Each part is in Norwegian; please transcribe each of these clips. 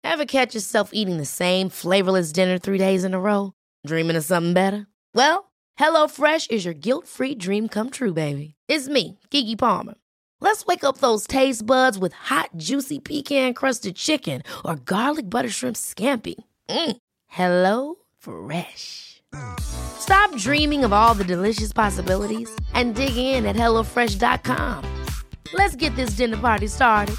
Ever catch yourself eating the same flavorless dinner 3 days in a row? Dreaming of something better? Well, HelloFresh is your guilt-free dream come true, baby. It's me, Keke Palmer. Let's wake up those taste buds with hot, juicy pecan-crusted chicken or garlic butter shrimp scampi. Hello Fresh. Stop dreaming of all the delicious possibilities and dig in at HelloFresh.com. Let's get this dinner party started.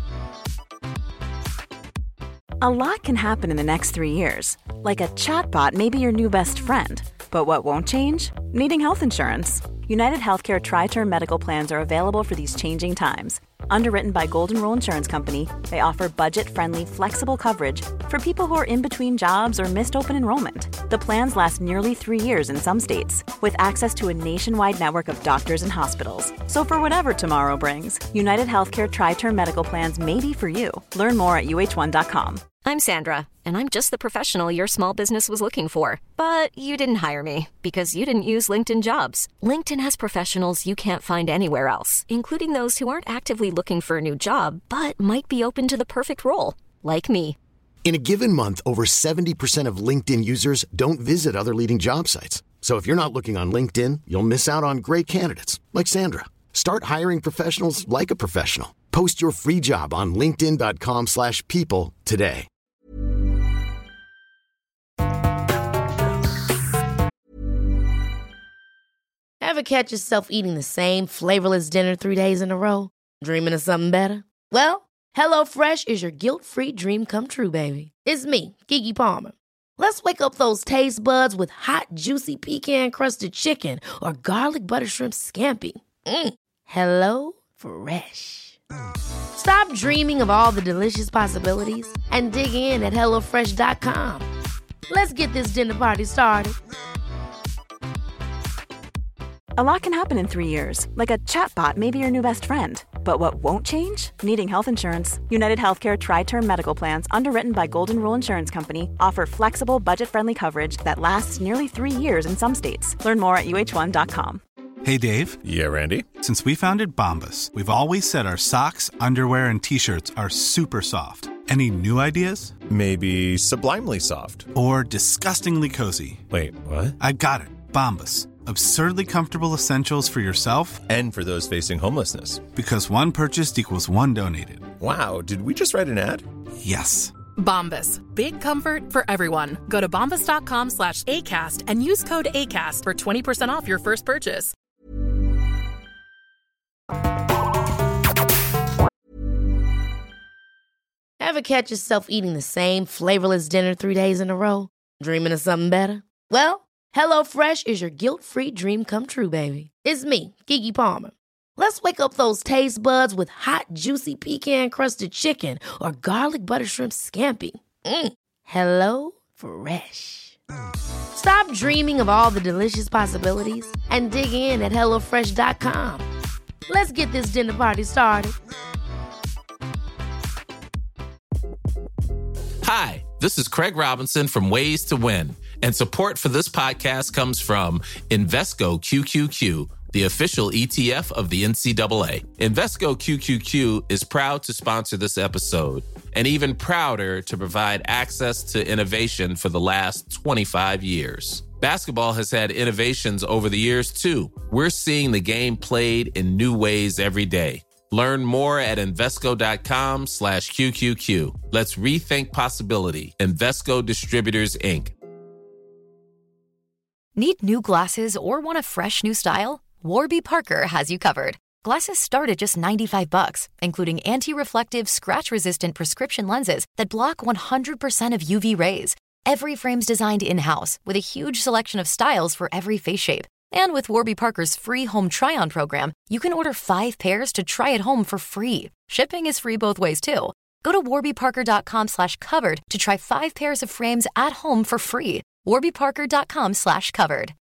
A lot can happen in the next 3 years. Like a chatbot may be your new best friend. But what won't change? Needing health insurance. United Healthcare Tri-Term Medical Plans are available for these changing times. Underwritten by Golden Rule Insurance Company, they offer budget-friendly, flexible coverage for people who are in between jobs or missed open enrollment. The plans last nearly 3 years in some states, with access to a nationwide network of doctors and hospitals. So for whatever tomorrow brings, United Healthcare Tri-Term Medical Plans may be for you. Learn more at uh1.com. I'm Sandra, and I'm just the professional your small business was looking for. But you didn't hire me because you didn't use LinkedIn Jobs. LinkedIn has professionals you can't find anywhere else, including those who aren't actively looking for a new job, but might be open to the perfect role, like me. In a given month, over 70% of LinkedIn users don't visit other leading job sites. So if you're not looking on LinkedIn, you'll miss out on great candidates like Sandra. Start hiring professionals like a professional. Post your free job on linkedin.com/people today. Ever catch yourself eating the same flavorless dinner 3 days in a row? Dreaming of something better? Well, HelloFresh is your guilt-free dream come true, baby. It's me, Keke Palmer. Let's wake up those taste buds with hot, juicy pecan-crusted chicken or garlic butter shrimp scampi. Hello Fresh. Stop dreaming of all the delicious possibilities and dig in at HelloFresh.com. Let's get this dinner party started. A lot can happen in 3 years, like a chatbot may be your new best friend. But what won't change? Needing health insurance. United Healthcare Tri-Term Medical Plans, underwritten by Golden Rule Insurance Company, offer flexible, budget-friendly coverage that lasts nearly 3 years in some states. Learn more at uh1.com. Hey, Dave. Yeah, Randy. Since we founded Bombas, we've always said our socks, underwear, and T-shirts are super soft. Any new ideas? Maybe sublimely soft. Or disgustingly cozy. Wait, what? I got it. Bombas. Absurdly comfortable essentials for yourself and for those facing homelessness. Because one purchased equals one donated. Wow, did we just write an ad? Yes. Bombas. Big comfort for everyone. Go to bombas.com/ACAST and use code ACAST for 20% off your first purchase. Ever catch yourself eating the same flavorless dinner 3 days in a row? Dreaming of something better? Well, HelloFresh is your guilt-free dream come true, baby. It's me, Keke Palmer. Let's wake up those taste buds with hot, juicy pecan-crusted chicken or garlic butter shrimp scampi. Hello Fresh. Stop dreaming of all the delicious possibilities and dig in at HelloFresh.com. Let's get this dinner party started. Hi, this is Craig Robinson from Ways to Win, and support for this podcast comes from Invesco QQQ, the official ETF of the NCAA. Invesco QQQ is proud to sponsor this episode, and even prouder to provide access to innovation for the last 25 years. Basketball has had innovations over the years, too. We're seeing the game played in new ways every day. Learn more at Invesco.com/QQQ. Let's rethink possibility. Invesco Distributors, Inc. Need new glasses or want a fresh new style? Warby Parker has you covered. Glasses start at just $95, including anti-reflective, scratch-resistant prescription lenses that block 100% of UV rays. Every frame's designed in-house with a huge selection of styles for every face shape. And with Warby Parker's free home try-on program, you can order 5 pairs to try at home for free. Shipping is free both ways, too. Go to warbyparker.com/covered to try 5 pairs of frames at home for free. warbyparker.com/covered.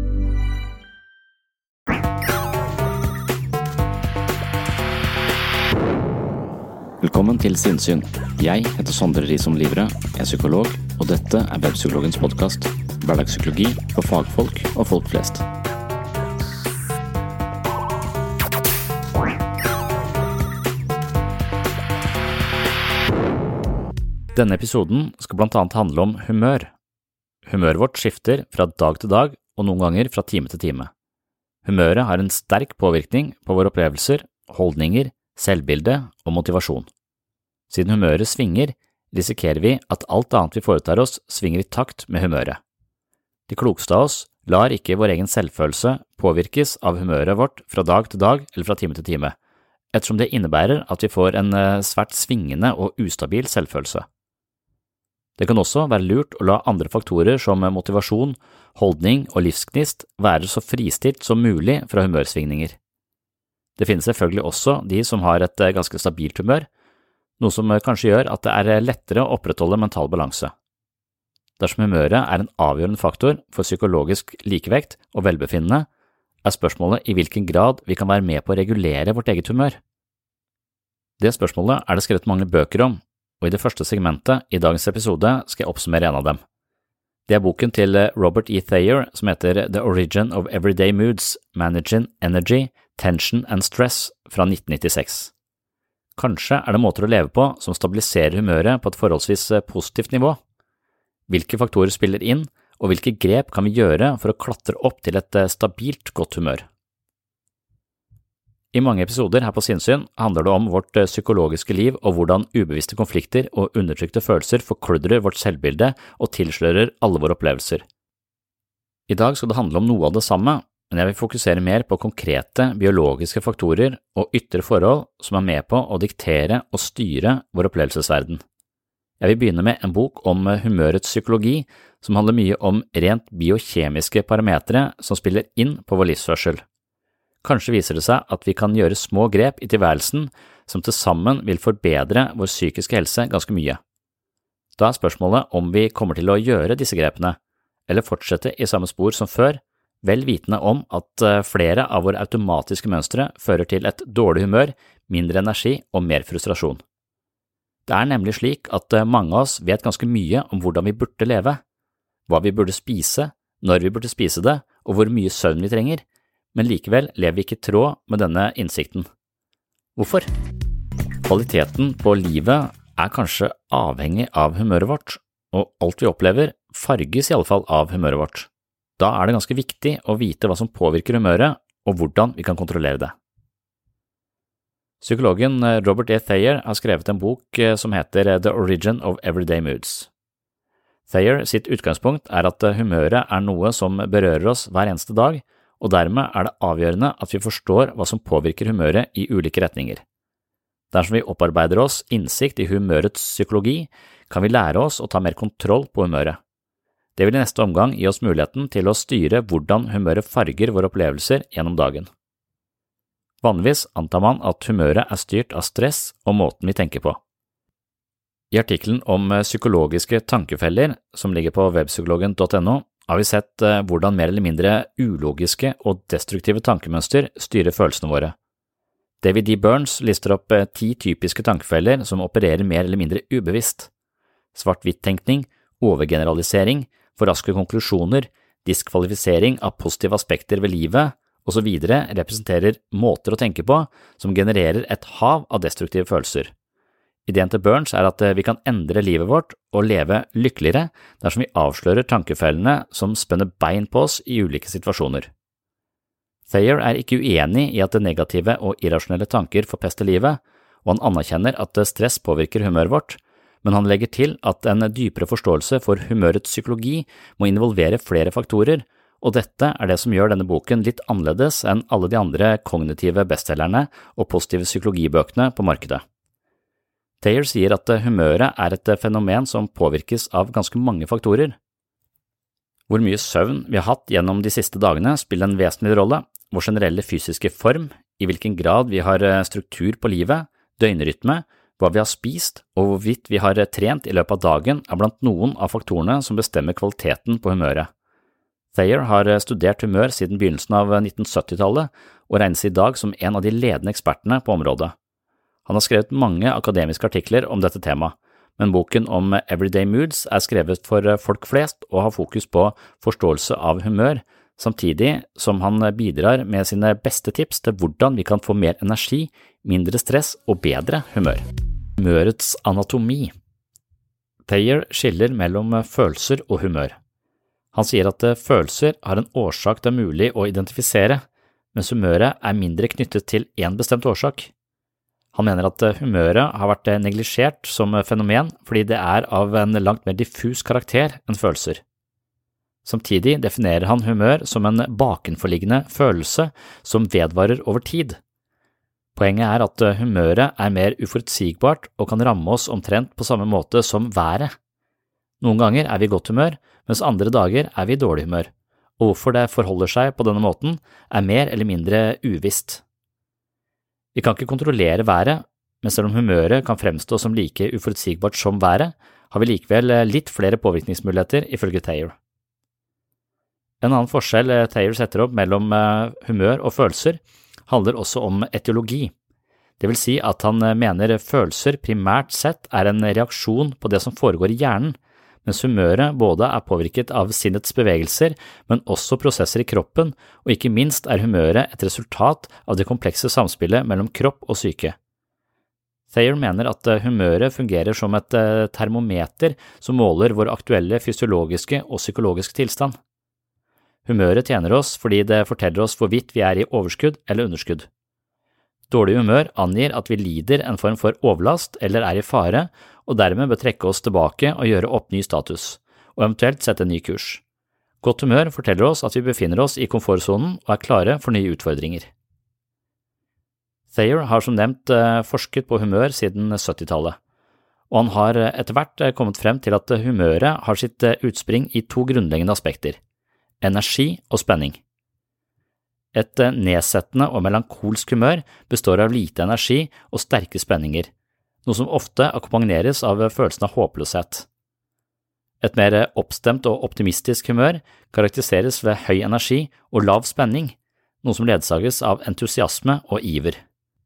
Velkommen til Sinnsyn. Jeg heter Sondre Risom Livre, er psykolog, og dette er Webpsykologens podcast. Hverdagspsykologi for fagfolk og folk flest. Denne episoden skal blant annet handle om humør. Humøret vårt skifter fra dag til dag og noen ganger fra time til time. Humøret har en sterk påvirkning på våre opplevelser, holdninger, selvbilde og motivasjon. Siden humøret svinger, risikerer vi at alt annet vi foretar oss svinger i takt med humøret. De klokeste av oss lar ikke vår egen selvfølelse påvirkes av humøret vårt fra dag til dag eller fra time til time, ettersom det innebærer at vi får en svært svingende og ustabil selvfølelse. Det kan også være lurt å la andre faktorer som motivasjon, holdning og livsgnist være så fristilt som mulig fra humørsvingninger. Det finnes selvfølgelig også de som har et ganske stabilt humør, noe som kanskje gjør at det er lettere å opprettholde mental balanse. Dersom humøret er en avgjørende faktor for psykologisk likevekt og velbefinnende, er spørsmålet i hvilken grad vi kan være med på å regulere vårt eget humør. Det spørsmålet er det skrevet mange bøker om, og i det første segmentet i dagens episode skal jeg oppsummere en av dem. Det er boken til Robert E. Thayer som heter The Origin of Everyday Moods, Managing Energy, Tension and Stress fra 1996. Kanskje er det måter å leve på som stabiliserer humøret på et forholdsvis positivt nivå. Hvilke faktorer spiller inn, og hvilke grep kan vi gjøre for å klatre opp til et stabilt godt humør? I mange episoder her på Sinnsyn handler det om vårt psykologiske liv og hvordan ubevisste konflikter og undertrykte følelser forkludrer vårt selvbilde og tilslører alle våre opplevelser. I dag skal det handle om noe av det samme, men jeg vil fokusere mer på konkrete biologiske faktorer og ytre forhold som er med på å diktere og styre vår opplevelsesverden. Jeg vil begynne med en bok om humørets psykologi som handler mye om rent biokjemiske parametre som spiller inn på vår livsførsel. Kanskje viser det seg at vi kan gjøre små grep i tilværelsen som til sammen vil forbedre vår psykiske helse ganske mye. Da er spørsmålet om vi kommer til å gjøre disse grepene, eller fortsette i samme spor som før, vel vitende om at flere av våre automatiske mønstre fører til et dårlig humør, mindre energi og mer frustrasjon. Det er nemlig slik at mange av oss vet ganske mye om hvordan vi burde leve, hva vi burde spise, når vi burde spise det, og hvor mye søvn vi trenger, men likevel lever vi ikke i tråd med denne innsikten. Hvorfor? Kvaliteten på livet er kanskje avhengig av humøret vårt, og alt vi opplever farges i alle fall av humøret vårt. Da er det ganske viktig å vite hva som påvirker humøret, og hvordan vi kan kontrollere det. Psykologen Robert E. Thayer har skrevet en bok som heter The Origin of Everyday Moods. Thayer sitt utgangspunkt er at humøret er noe som berører oss hver eneste dag, og dermed er det avgjørende at vi forstår hva som påvirker humøret i ulike retninger. Dersom vi opparbeider oss innsikt i humørets psykologi, kan vi lære oss å ta mer kontroll på humøret. Det vil i neste omgang gi oss muligheten til å styre hvordan humøret farger våre opplevelser gjennom dagen. Vanligvis antar man at humøret er styrt av stress og måten vi tenker på. I artikkelen om psykologiske tankefeller, som ligger på webpsykologen.no, har vi sett hvordan mer eller mindre ulogiske og destruktive tankemønster styrer følelsene våre. David D. Burns lister opp 10 typiske tankefeller som opererer mer eller mindre ubevisst. Svart-hvitt-tenkning, overgeneralisering, for raske konklusjoner, diskvalifisering av positive aspekter ved livet, og så videre representerer måter å tenke på som genererer et hav av destruktive følelser. Ideen til Burns er at vi kan endre livet vårt og leve lykkeligere dersom vi avslører tankefellene som spenner bein på oss i ulike situasjoner. Thayer er ikke uenig i at negative og irrasjonelle tanker forpester livet, og han anerkjenner at stress påvirker humøret vårt, men han legger til at en dypere forståelse for humørets psykologi må involvere flere faktorer, og dette er det som gjør denne boken litt annerledes enn alle de andre kognitive bestselgerne og positive psykologibøkene på markedet. Thayer sier at humøret er et fenomen som påvirkes av ganske mange faktorer. Hvor mye søvn vi har hatt gjennom de siste dagene spiller en vesentlig rolle, vår generelle fysiske form, i hvilken grad vi har struktur på livet, døgnrytme, hva vi har spist og hvorvidt vi har trent i løpet av dagen er blant noen av faktorene som bestemmer kvaliteten på humøret. Thayer har studert humør siden begynnelsen av 1970-tallet og regnes i dag som en av de ledende ekspertene på området. Han har skrevet mange akademiske artikler om dette temaet, men boken om Everyday Moods er skrevet for folk flest og har fokus på forståelse av humør, samtidig som han bidrar med sine beste tips til hvordan vi kan få mer energi, mindre stress og bedre humør. Humørets anatomi. Thayer skiller mellom følelser og humør. Han sier at følelser har en årsak det er mulig å identifisere, mens humøret er mindre knyttet til en bestemt årsak. Han mener at humøret har vært neglisjert som fenomen fordi det er av en langt mer diffus karakter enn følelser. Samtidig definerer han humør som en bakenforliggende følelse som vedvarer over tid. Poenget er at humøret er mer uforutsigbart og kan ramme oss omtrent på samme måte som været. Noen ganger er vi i godt humør, mens andre dager er vi i dårlig humør, og hvorfor det forholder seg på denne måten er mer eller mindre uvisst. Vi kan ikke kontrollere været, men selv om humøret kan fremstå som like uforutsigbart som været, har vi likevel litt flere påvirkningsmuligheter ifølge Thayer. En annen forskjell Thayer setter opp mellom humør og følelser handler også om etiologi. Det vil si at han mener følelser primært sett er en reaksjon på det som foregår i hjernen, mens humøret både er påvirket av sinnets bevegelser, men også prosesser i kroppen, og ikke minst er humøret et resultat av det komplekse samspillet mellom kropp og syke. Thayer mener at humøret fungerer som et termometer som måler vår aktuelle fysiologiske og psykologiske tilstand. Humøret tjener oss fordi det forteller oss hvorvidt vi er i overskudd eller underskudd. Dårlig humør angir at vi lider en form for overlast eller er i fare, og dermed bør trekke oss tilbake og gjøre opp ny status, og eventuelt sette en ny kurs. Godt humør forteller oss at vi befinner oss i komfortzonen og er klare for nye utfordringer. Thayer har som nevnt forsket på humør siden 70-tallet, og han har etter hvert kommet frem til at humøret har sitt utspring i to grunnleggende aspekter: energi og spenning. Et nedsettende og melankolsk humør består av lite energi og sterke spenninger, noe som ofte akkompagneres av følelsen av håpløshet. Et mer oppstemt og optimistisk humør karakteriseres ved høy energi og lav spenning, noe som ledsages av entusiasme og iver.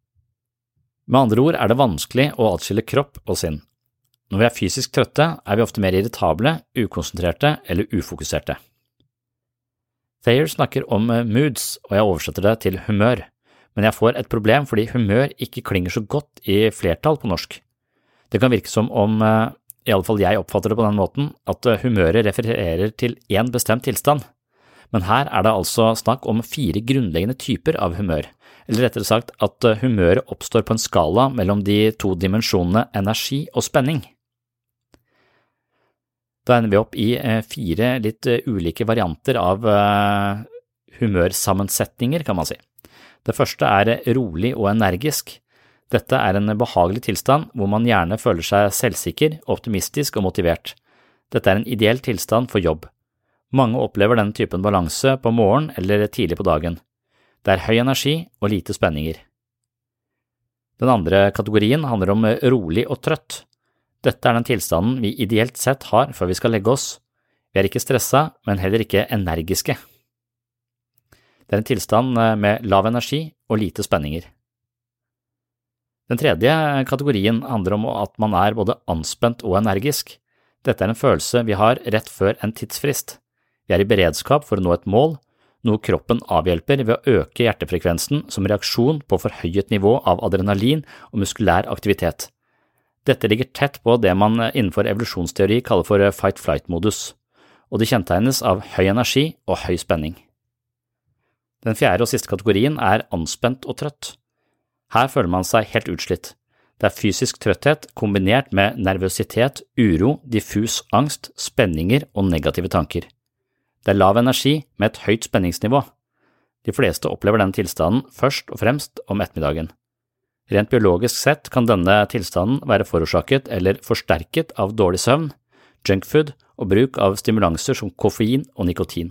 Med andre ord er det vanskelig å atskille kropp og sinn. Når vi er fysisk trøtte, er vi ofte mer irritable, ukonsentrerte eller ufokuserte. Thayer snakker om moods, og jeg oversetter det til humør, men jeg får et problem fordi humør ikke klinger så godt i flertall på norsk. Det kan virke som om, i alle fall jeg oppfatter det på den måten, at humøret refererer til en bestemt tilstand, men her er det altså snakk om 4 grunnleggende typer av humør, eller rettere sagt at humøret oppstår på en skala mellom de 2 dimensjonene energi og spenning. Da ender vi opp i 4 litt ulike varianter av humørsammensetninger, kan man si. Det første er rolig og energisk. Dette er en behagelig tilstand hvor man gjerne føler seg selvsikker, optimistisk og motivert. Dette er en ideell tilstand for jobb. Mange opplever denne typen balanse på morgen eller tidlig på dagen. Det er høy energi og lite spenninger. Den andre kategorien handler om rolig og trøtt. Dette er den tilstanden vi ideelt sett har før vi skal legge oss. Vi er ikke stresset, men heller ikke energiske. Det er en tilstand med lav energi og lite spenninger. Den tredje kategorien handler om at man er både anspent og energisk. Dette er en følelse vi har rett før en tidsfrist. Vi er i beredskap for å nå et mål, noe kroppen avhjelper ved å øke hjertefrekvensen som reaksjon på forhøyet nivå av adrenalin og muskulær aktivitet. Dette ligger tett på det man innenfor evolusjonsteori kaller for fight-flight-modus, og det kjennetegnes av høy energi og høy spenning. Den fjerde og siste kategorien er anspent og trøtt. Her føler man seg helt utslitt. Det er fysisk trøtthet kombinert med nervøsitet, uro, diffus angst, spenninger og negative tanker. Det er lav energi med et høyt spenningsnivå. De fleste opplever denne tilstanden først og fremst om ettermiddagen. Rent biologisk sett kan denne tilstanden være forårsaket eller forsterket av dårlig søvn, junkfood og bruk av stimulanser som koffein og nikotin.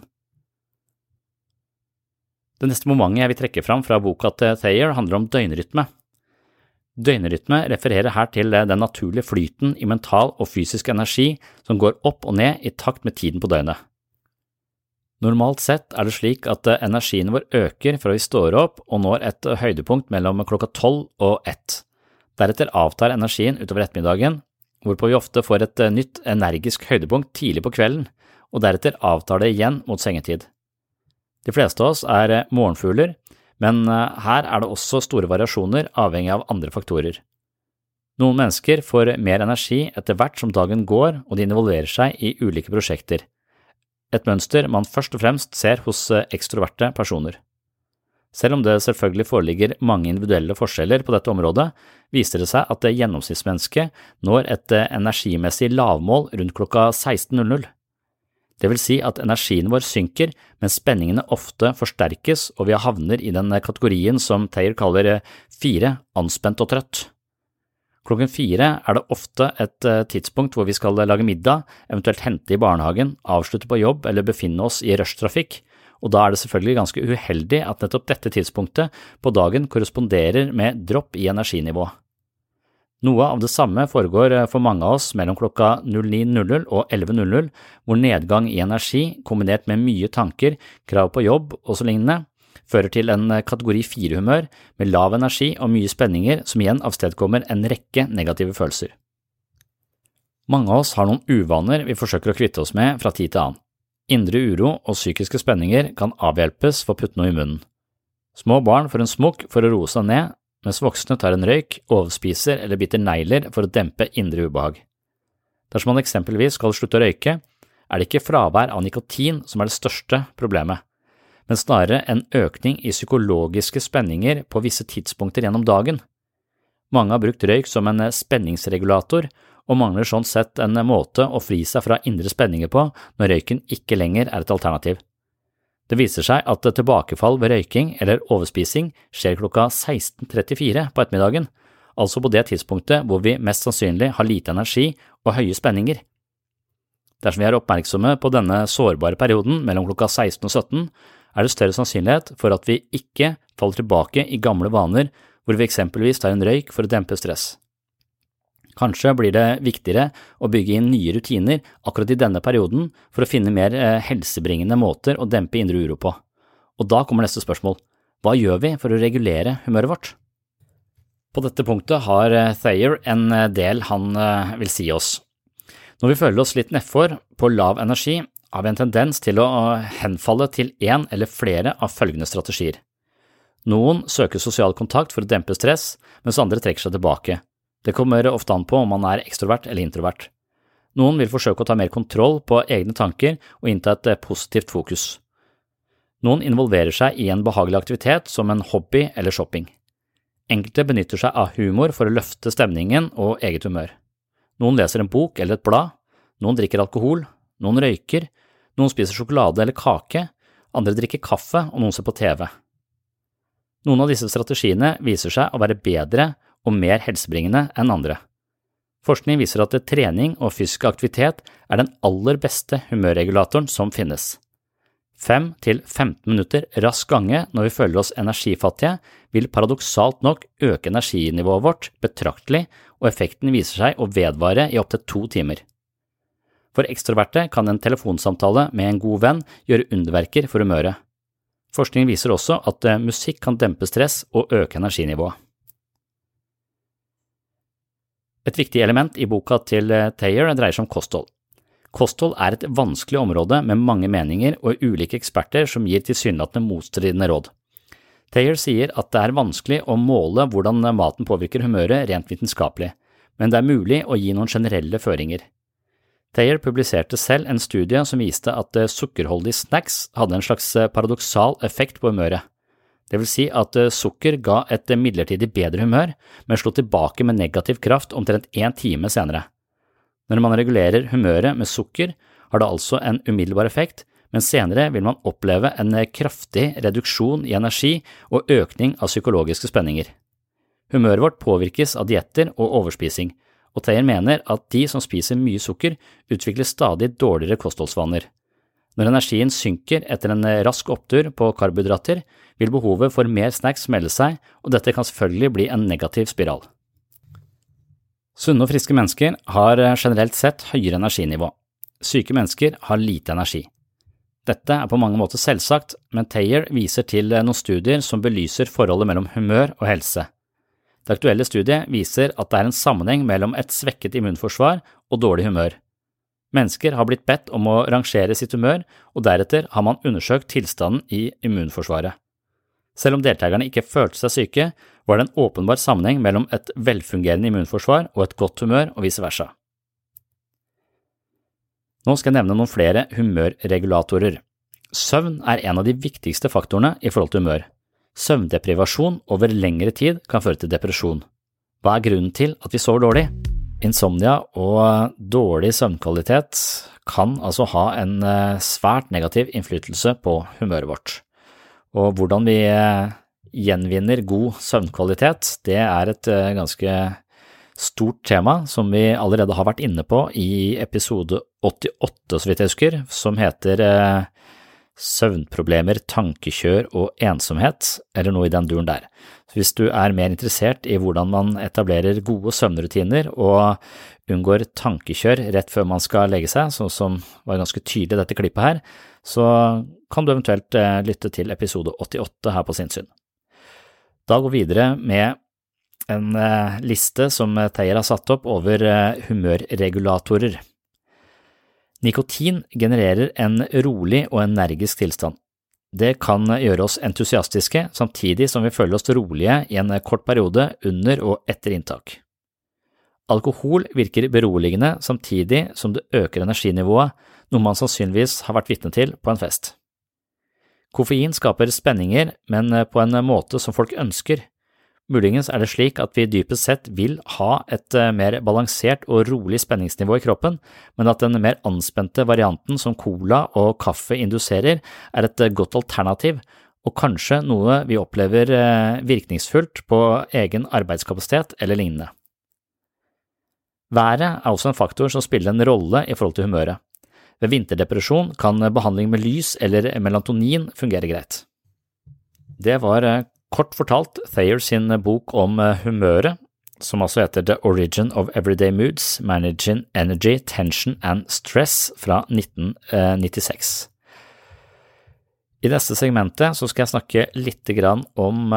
Det neste momentet jeg vil trekke fram fra boka til Thayer handler om døgnrytme. Døgnrytme refererer her til den naturlige flyten i mental og fysisk energi som går opp og ned i takt med tiden på døgnet. Normalt sett er det slik at energien vår øker fra vi står opp og når et høydepunkt mellom klokka 12 og 1. Deretter avtar energien utover ettermiddagen, hvorpå vi ofte får et nytt energisk høydepunkt tidlig på kvelden, og deretter avtar det igjen mot sengetid. De fleste av oss er morgenfugler, men her er det også store variasjoner avhengig av andre faktorer. Noen mennesker får mer energi etter hvert som dagen går og de involverer seg i ulike prosjekter. Et mønster man først og fremst ser hos ekstroverte personer. Selv om det selvfølgelig foreligger mange individuelle forskjeller på dette området, viser det seg at gjennomsnittsmennesket når et energimessig lavmål rundt klokka 16:00. Det vil si at energien vår synker, men spenningene ofte forsterkes og vi havner i den kategorien som Thayer kaller 4, anspent og trøtt. Klokken 4 det ofte et tidspunkt hvor vi skal lage middag, eventuelt hente i barnehagen, avslutte på jobb eller befinne oss i rushtrafikk, og da det selvfølgelig ganske uheldig at nettopp dette tidspunktet på dagen korresponderer med dropp i energinivå. Noe av det samme foregår for mange av oss mellom klokka 09:00 og 11:00, hvor nedgang i energi kombinert med mye tanker, krav på jobb og så lignende, fører til en kategori 4-humør med lav energi og mye spenninger som igjen avstedkommer en rekke negative følelser. Mange av oss har noen uvaner vi forsøker å kvitte oss med fra tid til annen. Indre uro og psykiske spenninger kan avhjelpes for å putte noe i munnen. Små barn får en smokk for å roe seg ned, mens voksne tar en røyk, overspiser eller biter negler for å dempe indre ubehag. Dersom man eksempelvis skal slutte å røyke, det ikke fravær av nikotin som det største problemet, men snarere en økning i psykologiske spenninger på visse tidspunkter gjennom dagen. Mange har brukt røyk som en spenningsregulator, og mangler sånn sett en måte å fri seg fra indre spenninger på når røyken ikke lenger et alternativ. Det viser seg at tilbakefall ved røyking eller overspising skjer klokka 16:34 på ettermiddagen, altså på det tidspunktet hvor vi mest sannsynlig har lite energi og høye spenninger. Dersom vi oppmerksomme på denne sårbare perioden mellom klokka 16 og 17, det større sannsynlighet for at vi ikke faller tilbake i gamle vaner hvor vi eksempelvis tar en røyk for å dempe stress. Kanskje blir det viktigere å bygge inn nye rutiner akkurat i denne perioden for å finne mer helsebringende måter å dempe indre uro på. Og da kommer neste spørsmål. Hva gjør vi for å regulere humøret vårt? På dette punktet har Thayer en del han vil si oss. Når vi føler oss litt nedfor på lav energi, har vi en tendens til å henfalle til en eller flere av følgende strategier. Noen søker sosial kontakt for å dempe stress, mens andre trekker seg tilbake. Det kommer ofte an på om man ekstrovert eller introvert. Noen vil forsøke å ta mer kontroll på egne tanker og innta et positivt fokus. Noen involverer seg i en behagelig aktivitet som en hobby eller shopping. Enkelte benytter seg av humor for å løfte stemningen og eget humør. Noen leser en bok eller et blad, noen drikker alkohol, noen røyker, noen spiser sjokolade eller kake, andre drikker kaffe og noen ser på TV. Noen av disse strategiene viser seg å være bedre og mer helsebringende enn andre. Forskning viser at trening og fysisk aktivitet den aller beste humørregulatoren som finnes. 5–15 minutter rask gange når vi føler oss energifattige vil paradoksalt nok øke energinivået vårt betraktelig, og effekten viser seg å vedvare i opptil 2 timer. For ekstroverte kan en telefonsamtale med en god venn gjøre underverker for humøret. Forskning viser også at musikk kan dempe stress og øke energinivået. Et viktig element i boka til Thayer dreier seg om kosthold. Kosthold et vanskelig område med mange meninger og ulike eksperter som gir tilsynelatende motstridende råd. Thayer sier at det vanskelig å måle hvordan maten påvirker humøret rent vitenskapelig, men det mulig å gi noen generelle føringer. Thayer publiserte selv en studie som viste at sukkerholdige snacks hadde en slags paradoksal effekt på humøret. Det vil si at sukker ga et midlertidig bedre humør, men slo tilbake med negativ kraft omtrent 1 time senere. Når man regulerer humøret med sukker, har det altså en umiddelbar effekt, men senere vil man oppleve en kraftig reduksjon i energi og økning av psykologiske spenninger. Humøret vårt påvirkes av dietter og overspising, og Thayer mener at de som spiser mye sukker utvikler stadig dårligere kostholdsvaner. Når energien synker etter en rask opptur på karbohydrater, vil behovet for mer snacks melde seg, og dette kan selvfølgelig bli en negativ spiral. Sunne og friske mennesker har generelt sett høyere energinivå. Syke mennesker har lite energi. Dette på mange måter selvsagt, men Thayer viser til noen studier som belyser forholdet mellom humør og helse. Det aktuelle studiet viser at det en sammenheng mellom et svekket immunforsvar og dårlig humør. Mennesker har blitt bedt om å rangere sitt humør, og deretter har man undersøkt tilstanden i immunforsvaret. Selv om deltakerne ikke følte seg syke, var det en åpenbar sammenheng mellom et velfungerende immunforsvar og et godt humør og vice versa. Nå skal jeg nevne noen flere humørregulatorer. Søvn er en av de viktigste faktorene i forhold til humør. Søvndeprivasjon over lengre tid kan føre til depresjon. Hva er grunnen til at vi sover dårlig? Insomnia og dårlig søvnkvalitet kan altså ha en svært negativ innflytelse på humøret vårt. Og hvordan vi gjenvinner god søvnkvalitet, det er et ganske stort tema som vi allerede har vært inne på i episode 88, så vidt jeg husker, som heter søvnproblemer, tankekjør og ensomhet, eller noe i den duren der. Så hvis du er mer interessert i hvordan man etablerer gode søvnrutiner og unngår tankekjør rett før man skal legge seg, sånn som var ganske tydelig i dette klippet her, så kan du eventuelt lytte til episode 88 her på Sinnsyn. Da går vi videre med en liste som Thayer har satt opp over humørregulatorer. Nikotin genererer en rolig og energisk tilstand. Det kan gjøre oss entusiastiske samtidig som vi føler oss rolige i en kort periode under og etter inntak. Alkohol virker beroligende samtidig som det øker energinivået, noe man sannsynligvis har vært vitne til på en fest. Koffein skaper spenninger, men på en måte som folk ønsker. Muligens er det slik at vi dypest sett vil ha et mer balansert og rolig spenningsnivå i kroppen, men at den mer anspente varianten som cola og kaffe induserer er et godt alternativ, og kanskje noe vi opplever virkningsfullt på egen arbeidskapasitet eller lignende. Været er også en faktor som spiller en rolle i forhold til humøret. Ved vinterdepresjon kan behandling med lys eller melatonin fungere greit. Det var kort fortalt Thayer sin bok om humøret, som altså heter The Origin of Everyday Moods, Managing Energy, Tension and Stress fra 1996. I neste segmentet så skal jeg snakke litt grann om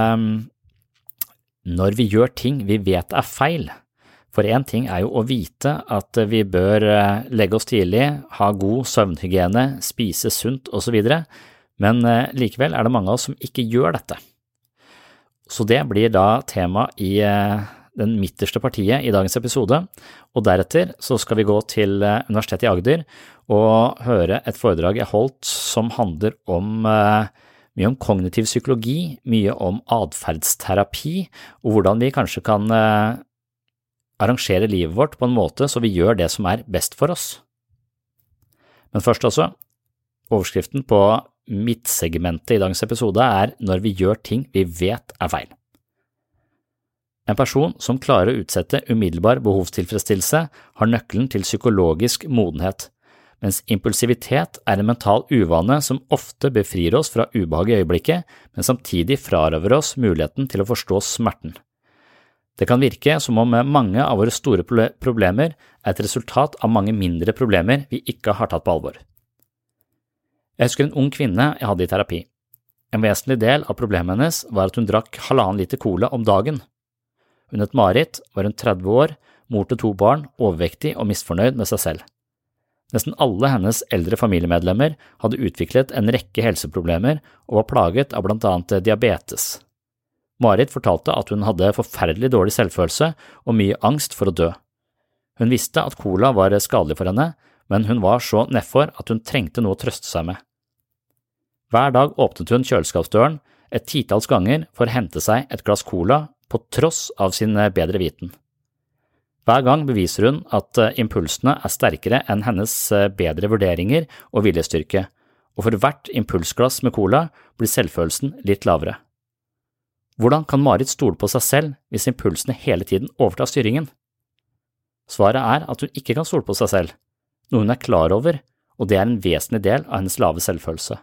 når vi gjør ting vi vet er feil. For en ting er jo å vite at vi bør legge oss tidlig, ha god søvnhygiene, spise sunt og så videre, men likevel er det mange av oss som ikke gjør dette. Så det blir da tema i den midterste partiet i dagens episode, og deretter så skal vi gå til Universitetet i Agder og høre et foredrag jeg holdt som handler om mye om kognitiv psykologi, mye om adferdsterapi, og hvordan vi kanskje kan arrangere livet vårt på en måte så vi gjør det som er best for oss. Men først også, overskriften på midtsegmentet i dagens episode er når vi gjør ting vi vet er feil. En person som klarer å utsette umiddelbar behovstilfredsstillelse har nøkkelen til psykologisk modenhet, mens impulsivitet er en mental uvane som ofte befrir oss fra ubehag i øyeblikket, men samtidig frarøver oss muligheten til å forstå smerten. Det kan virke som om mange av våre store problemer er et resultat av mange mindre problemer vi ikke har tatt på alvor. Jeg husker en ung kvinne jeg hadde i terapi. En vesentlig del av problemet hennes var at hun drakk 1,5 liter cola om dagen. Hun het Marit, var hun 30 år, mor til 2 barn, overvektig og misfornøyd med seg selv. Nesten alle hennes eldre familiemedlemmer hadde utviklet en rekke helseproblemer og var plaget av blant annet diabetes. Marit fortalte at hun hadde forferdelig dårlig selvfølelse og mye angst for å dø. Hun visste at cola var skadelig for henne, men hun var så nedfor at hun trengte noe å trøste seg med. Hver dag åpnet hun kjøleskapsdøren et titalls ganger for å hente seg et glass cola på tross av sin bedre viten. Hver gang beviser hun at impulsene er sterkere enn hennes bedre vurderinger og viljestyrke, og for hvert impulsglass med cola blir selvfølelsen litt lavere. Hvordan kan Marit stole på seg selv hvis impulsene hele tiden overtar styringen? Svaret er at hun ikke kan stole på seg selv, noe hun er klar over, og det er en vesentlig del av hennes lave selvfølelse.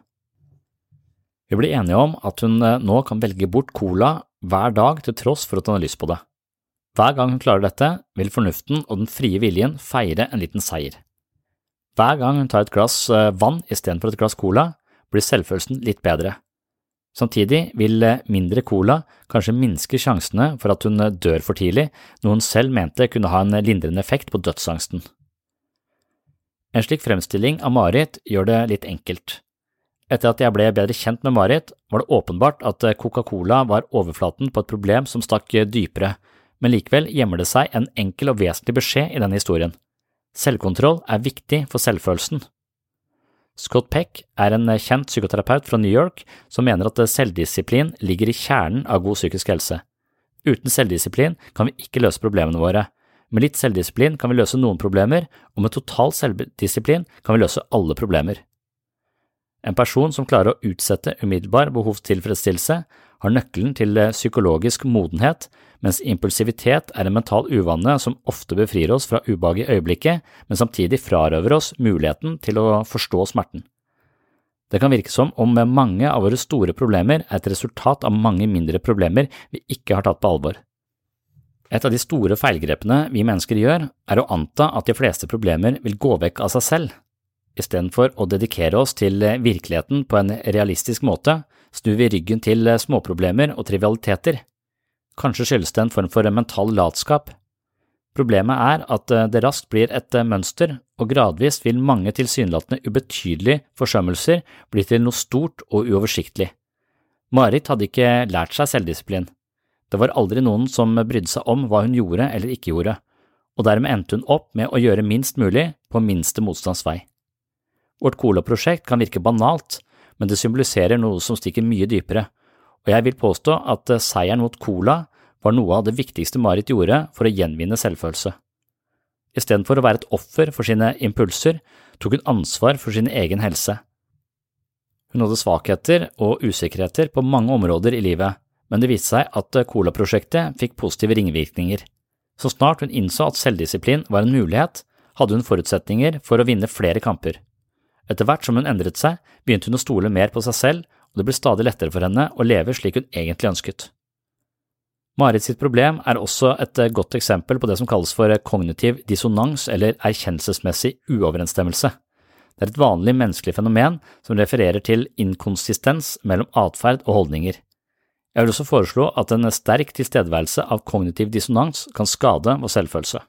Vi blir enige om at hun nå kan velge bort cola hver dag til tross for at hun har lyst på det. Hver gang hun klarer dette, vil fornuften og den frie viljen feire en liten seier. Hver gang hun tar et glass vann i stedet for et glass cola, blir selvfølelsen litt bedre. Samtidig vil mindre cola kanskje minske sjansene for at hun dør for tidlig, noe hun selv mente kunne ha en lindrende effekt på dødsangsten. En slik fremstilling av Marit gjør det litt enkelt. Etter at jeg ble bedre kjent med Marit, var det åpenbart at Coca-Cola var overflaten på et problem som stakk dypere, men likevel gjemmer det seg en enkel og vesentlig beskjed i denne historien. Selvkontroll er viktig for selvfølelsen. Scott Peck er en kjent psykoterapeut fra New York som mener at selvdisiplin ligger i kjernen av god psykisk helse. Uten selvdisiplin kan vi ikke løse problemene våre. Med litt selvdisiplin kan vi løse noen problemer, og med total selvdisiplin kan vi løse alle problemer. En person som klarer å utsette umiddelbar behovstilfredsstillelse har nøkkelen til psykologisk modenhet, mens impulsivitet er en mental uvane som ofte befrir oss fra ubehag i øyeblikket, men samtidig frarøver oss muligheten til å forstå smerten. Det kan virke som om mange av våre store problemer er et resultat av mange mindre problemer vi ikke har tatt på alvor. Et av de store feilgrepene vi mennesker gjør, er å anta at de fleste problemer vil gå vekk av seg selv. I stedet for å dedikere oss til virkeligheten på en realistisk måte, snur vi ryggen til småproblemer og trivialiteter. Kanskje skyldes det en form for mental latskap. Problemet er at det raskt blir et mønster, og gradvis vil mange tilsynelatende ubetydelige forsømmelser bli til noe stort og uoversiktlig. Marit hadde ikke lært seg selvdisiplin. Det var aldri noen som brydde seg om hva hun gjorde eller ikke gjorde, og dermed endte hun opp med å gjøre minst mulig på minste motstands vei. Vårt Cola-prosjekt kan virke banalt, men det symboliserer noe som stikker mye dypere, og jeg vil påstå at seieren mot Cola var noe av det viktigste Marit gjorde for å gjenvinne selvfølelse. I stedet for å være et offer for sine impulser, tok hun ansvar for sin egen helse. Hun hadde svakheter og usikkerheter på mange områder i livet, men det viste seg at Cola-prosjektet fikk positive ringvirkninger. Så snart hun innså at selvdisiplin var en mulighet, hadde hun forutsetninger for å vinne flere kamper. Etter hvert som hun endret seg, begynte hun å stole mer på seg selv, og det ble stadig lettere for henne å leve slik hun egentlig ønsket. Marit sitt problem er også et godt eksempel på det som kalles for kognitiv dissonans eller erkjennelsesmessig uoverensstemmelse. Det er et vanlig menneskelig fenomen som refererer til inkonsistens mellom atferd og holdninger. Jeg vil også foreslå at en sterk tilstedeværelse av kognitiv dissonans kan skade vår selvfølelse.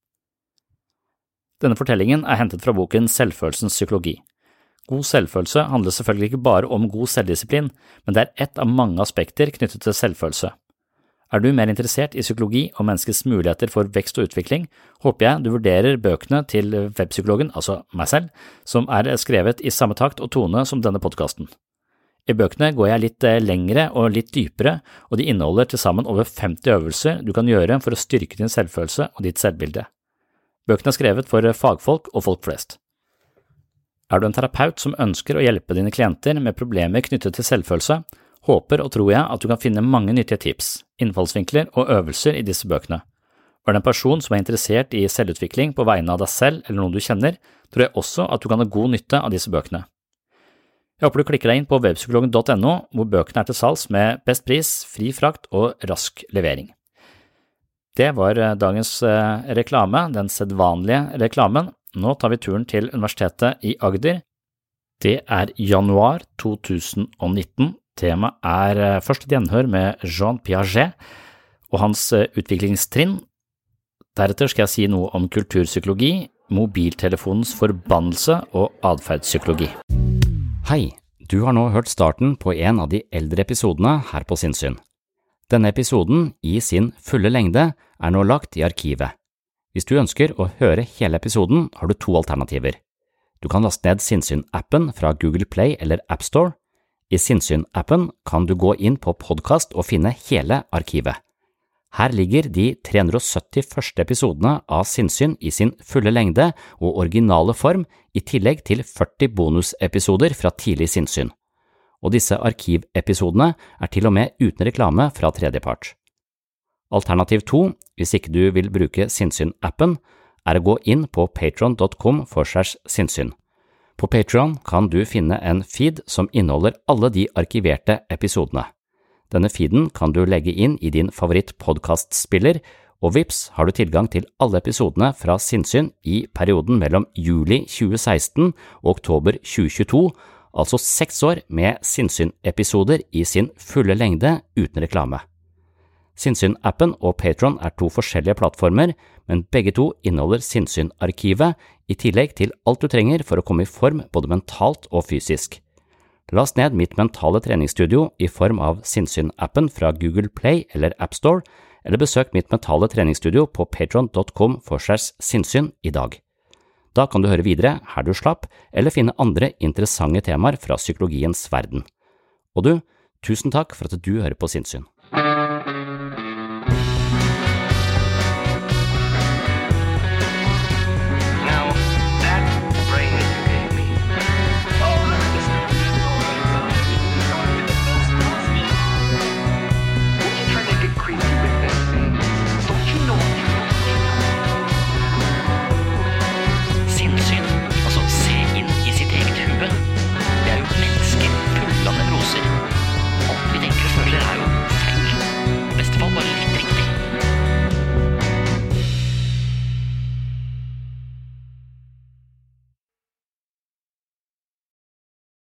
Denne fortellingen er hentet fra boken Selvfølelsens psykologi. God selvfølelse handler selvfølgelig ikke bare om god selvdisiplin, men det er ett av mange aspekter knyttet til selvfølelse. Er du mer interessert i psykologi og menneskets muligheter for vekst og utvikling, håper jeg du vurderer bøkene til webpsykologen, altså meg selv, som er skrevet i samme takt og tone som denne podcasten. I bøkene går jeg litt lengre og litt dypere, og de inneholder til sammen over 50 øvelser du kan gjøre for å styrke din selvfølelse og ditt selvbilde. Bøkene er skrevet for fagfolk og folk flest. Er du en terapeut som ønsker å hjelpe dine klienter med problemer knyttet til selvfølelse, håper og tror jeg at du kan finne mange nyttige tips, innfallsvinkler og øvelser i disse bøkene. Er du en person som er interessert i selvutvikling på vegne av deg selv eller noen du kjenner, tror jeg også at du kan ha god nytte av disse bøkene. Jeg håper du klikker deg inn på webpsykologen.no, hvor bøkene er til salgs med best pris, fri frakt og rask levering. Det var dagens reklame, den sedvanlige reklamen. Nå tar vi turen til Universitetet i Agder. Det er januar 2019. Temaet er først et gjenhør med Jean Piaget og hans utviklingstrinn. Deretter skal jeg si noe om kulturpsykologi, mobiltelefonens forbannelse og atferdspsykologi. Hei, du har nå hørt starten på en av de eldre episodene her på Sinnsyn. Denne episoden i sin fulle lengde er nå lagt i arkivet. Hvis du ønsker å høre hele episoden, har du 2 alternativer. Du kan laste ned Sinnsyn-appen fra Google Play eller App Store. I Sinnsyn-appen kan du gå inn på podcast og finne hele arkivet. Her ligger de 370 første episodene av Sinnsyn i sin fulle lengde og originale form, i tillegg til 40 bonusepisoder fra tidlig Sinnsyn. Og disse arkivepisodene er til og med uten reklame fra tredjepart. Alternativ 2, hvis ikke du vil bruke Sinnsyn-appen, er å gå inn på patreon.com/sinnssyn. På Patreon kan du finne en feed som inneholder alle de arkiverte episodene. Denne feeden kan du legge inn i din favoritt-podcastspiller, og vips har du tilgang til alle episodene fra Sinnsyn i perioden mellom juli 2016 og oktober 2022, altså 6 år med Sinnsyn-episoder i sin fulle lengde uten reklame. Sinnsyn-appen og Patreon er 2 forskjellige plattformer, men begge 2 inneholder Sinnsyn-arkivet, i tillegg til alt du trenger for å komme i form både mentalt og fysisk. Last ned mitt mentale treningsstudio i form av Sinnsyn-appen fra Google Play eller App Store, eller besøk mitt mentale treningsstudio på patreon.com/sinnssyn i dag. Da kan du høre videre her du slapp, eller finne andre interessante temaer fra psykologiens verden. Og du, tusen takk for at du hører på Sinnsyn.